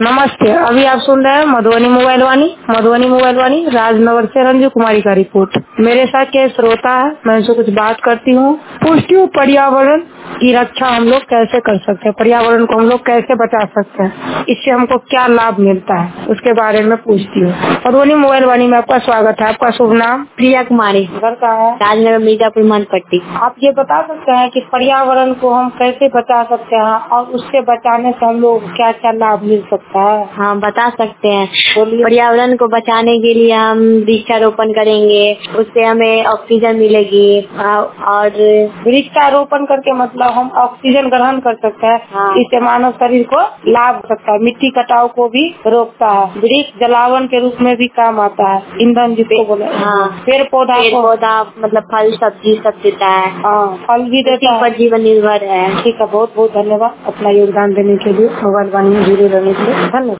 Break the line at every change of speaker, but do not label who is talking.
नमस्ते। अभी आप सुन रहे हैं मधुबनी मोबाइल वाणी राजनगर से रंजू कुमारी का रिपोर्ट। मेरे साथ के श्रोता है, मैं उनसे कुछ बात करती हूँ। पूछती हूँ पर्यावरण की रक्षा हम लोग कैसे कर सकते हैं, पर्यावरण को हम लोग कैसे बचा सकते हैं, इससे हमको क्या लाभ मिलता है, उसके बारे में पूछती हूँ। मधुबनी मोबाइल वाणी में आपका स्वागत है। आपका शुभ नाम?
प्रिया कुमारी।
घर का है?
राजनगर मिर्जापुर मनपट्टी।
आप ये बता सकते हैं कि पर्यावरण को हम कैसे बचा सकते हैं और उससे बचाने से हम लोग क्या क्या लाभ मिल सकता है?
हाँ, बता सकते हैं।
बोलिए।
पर्यावरण को बचाने के लिए हम वृक्षारोपण करेंगे, उससे हमें ऑक्सीजन मिलेगी। और
वृक्षारोपण करके मतलब हम ऑक्सीजन ग्रहण कर सकते हैं।
हाँ।
इससे मानव शरीर को लाभ हो सकता है। मिट्टी कटाव को भी रोकता है। वृक्ष जलावन के रूप में भी काम आता है, ईंधन जिसको बोले।
हाँ।
पेड़ पौधा
मतलब फल सब्जी सब देता है।
हाँ, फल भी देता है।
पर जीवन निर्भर है।
ठीक है, बहुत बहुत धन्यवाद अपना योगदान देने के लिए, मोबाइल वाणी में जुड़े रहने के लिए। धन्यवाद।